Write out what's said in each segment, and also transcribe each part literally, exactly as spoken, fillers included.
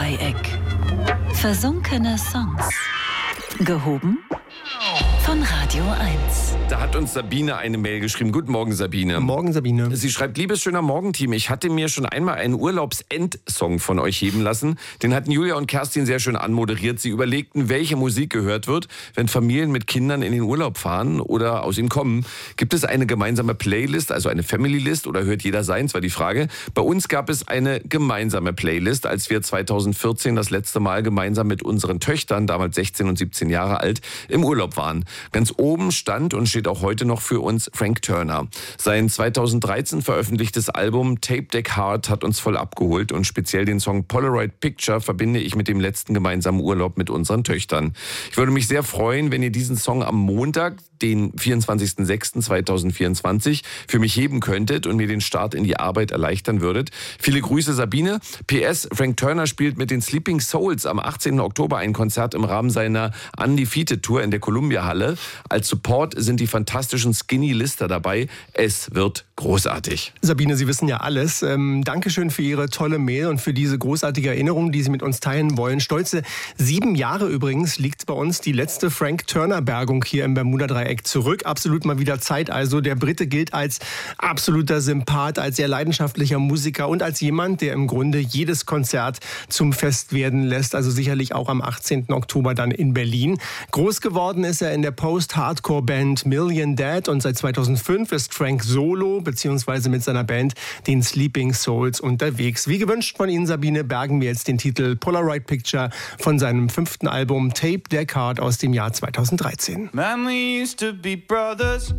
Bermuda-Dreieck. Versunkene Songs. Gehoben von Radio eins. Da hat uns Sabine eine Mail geschrieben. Guten Morgen, Sabine. Morgen, Sabine. Sie schreibt, liebes schöner Morgenteam, ich hatte mir schon einmal einen Urlaubsendsong von euch heben lassen. Den hatten Julia und Kerstin sehr schön anmoderiert. Sie überlegten, welche Musik gehört wird, wenn Familien mit Kindern in den Urlaub fahren oder aus ihm kommen. Gibt es eine gemeinsame Playlist, also eine Family List, oder hört jeder seins, war die Frage. Bei uns gab es eine gemeinsame Playlist, als wir zweitausendvierzehn das letzte Mal gemeinsam mit unseren Töchtern, damals sechzehn und siebzehn Jahre alt, im Urlaub waren. Ganz oben stand und steht auch heute noch für uns Frank Turner. Sein zweitausenddreizehn veröffentlichtes Album Tape Deck Heart hat uns voll abgeholt und speziell den Song Polaroid Picture verbinde ich mit dem letzten gemeinsamen Urlaub mit unseren Töchtern. Ich würde mich sehr freuen, wenn ihr diesen Song am Montag, den vierundzwanzigsten sechsten zweitausendvierundzwanzig, für mich heben könntet und mir den Start in die Arbeit erleichtern würdet. Viele Grüße, Sabine. P S. Frank Turner spielt mit den Sleeping Souls am achtzehnten Oktober ein Konzert im Rahmen seiner Undefeated Tour in der Columbia Halle. Als Support sind die fantastischen Skinny Lister dabei. Es wird großartig. Sabine, Sie wissen ja alles. Ähm, Dankeschön für Ihre tolle Mail und für diese großartige Erinnerung, die Sie mit uns teilen wollen. Stolze sieben Jahre übrigens liegt bei uns die letzte Frank Turner Bergung hier im Bermuda-Dreieck zurück. Absolut mal wieder Zeit. Also der Brite gilt als absoluter Sympath, als sehr leidenschaftlicher Musiker und als jemand, der im Grunde jedes Konzert zum Fest werden lässt. Also sicherlich auch am achtzehnten Oktober dann in Berlin. Groß geworden ist er in der Post-Hardcore-Band Million Dead und seit zweitausendfünf ist Frank solo beziehungsweise mit seiner Band, den Sleeping Souls, unterwegs. Wie gewünscht von Ihnen, Sabine, bergen wir jetzt den Titel Polaroid Picture von seinem fünften Album Tape Deck Heart aus dem Jahr zweitausenddreizehn. Man, we used to be brothers,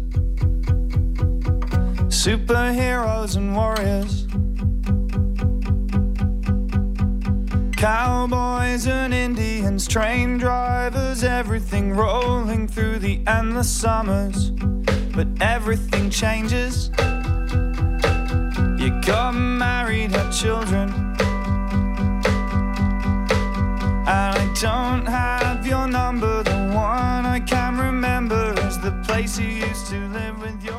superheroes and warriors, cowboys and Indians, train drivers, everything rolling through the endless summers. But everything changes. You got married, had children, and I don't have your number. The one I can remember is the place you used to live with your